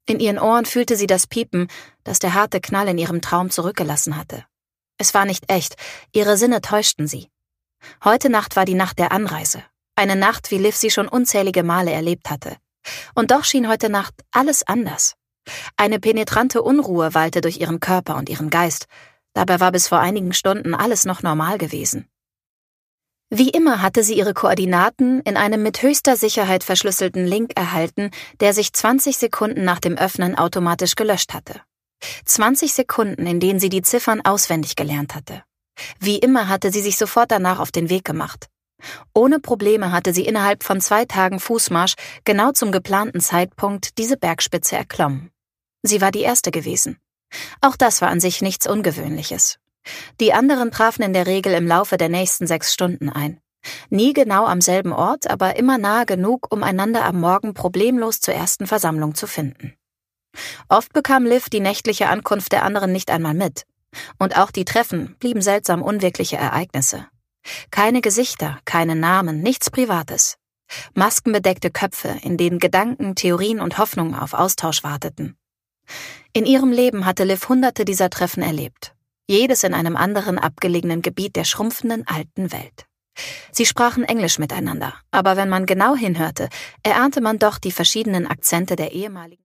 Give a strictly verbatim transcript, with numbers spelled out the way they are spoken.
In ihren Ohren fühlte sie das Piepen, das der harte Knall in ihrem Traum zurückgelassen hatte. Es war nicht echt, ihre Sinne täuschten sie. Heute Nacht war die Nacht der Anreise. Eine Nacht, wie Liv sie schon unzählige Male erlebt hatte. Und doch schien heute Nacht alles anders. Eine penetrante Unruhe wallte durch ihren Körper und ihren Geist. Dabei war bis vor einigen Stunden alles noch normal gewesen. Wie immer hatte sie ihre Koordinaten in einem mit höchster Sicherheit verschlüsselten Link erhalten, der sich zwanzig Sekunden nach dem Öffnen automatisch gelöscht hatte. zwanzig Sekunden, in denen sie die Ziffern auswendig gelernt hatte. Wie immer hatte sie sich sofort danach auf den Weg gemacht. Ohne Probleme hatte sie innerhalb von zwei Tagen Fußmarsch genau zum geplanten Zeitpunkt diese Bergspitze erklommen. Sie war die Erste gewesen. Auch das war an sich nichts Ungewöhnliches. Die anderen trafen in der Regel im Laufe der nächsten sechs Stunden ein. Nie genau am selben Ort, aber immer nahe genug, um einander am Morgen problemlos zur ersten Versammlung zu finden. Oft bekam Liv die nächtliche Ankunft der anderen nicht einmal mit. Und auch die Treffen blieben seltsam unwirkliche Ereignisse. Keine Gesichter, keine Namen, nichts Privates. Maskenbedeckte Köpfe, in denen Gedanken, Theorien und Hoffnungen auf Austausch warteten. In ihrem Leben hatte Liv hunderte dieser Treffen erlebt. Jedes in einem anderen abgelegenen Gebiet der schrumpfenden alten Welt. Sie sprachen Englisch miteinander, aber wenn man genau hinhörte, erahnte man doch die verschiedenen Akzente der ehemaligen